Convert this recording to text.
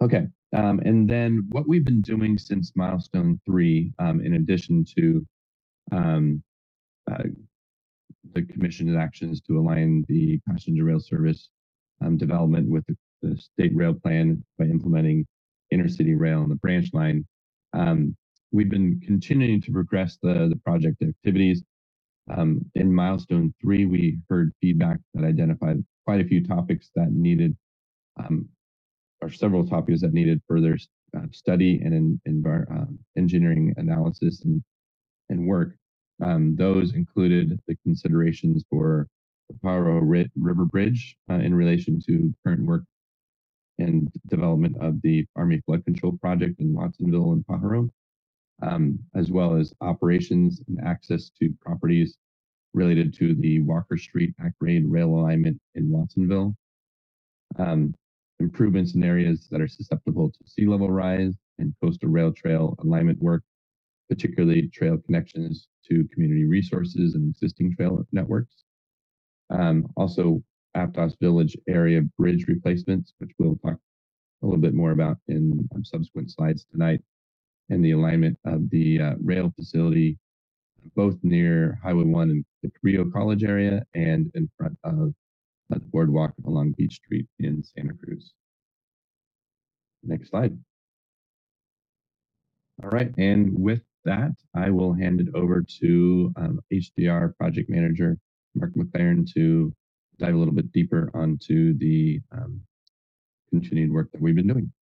Okay. And then what we've been doing since milestone three, in addition to um, uh, the commission's actions to align the passenger rail service development with the state rail plan by implementing intercity rail and the branch line. Um, we've been continuing to progress the project activities. In milestone three, we heard feedback that identified quite a few topics that needed, um, or several topics that needed further study and engineering analysis and work. Those included the considerations for the Pajaro River Bridge in relation to current work and development of the Army Flood Control Project in Watsonville and Pajaro, as well as operations and access to properties related to the Walker Street at-grade rail alignment in Watsonville, um, improvements in areas that are susceptible to sea level rise and coastal rail trail alignment work, particularly trail connections to community resources and existing trail networks. Also, Aptos Village area bridge replacements, which we'll talk a little bit more about in subsequent slides tonight, and the alignment of the rail facility, both near Highway 1 and the Carrillo College area and in front of the boardwalk along Beach Street in Santa Cruz. Next slide. All right, and with that, I will hand it over to HDR project manager, Mark McLaren, to dive a little bit deeper onto the continued work that we've been doing.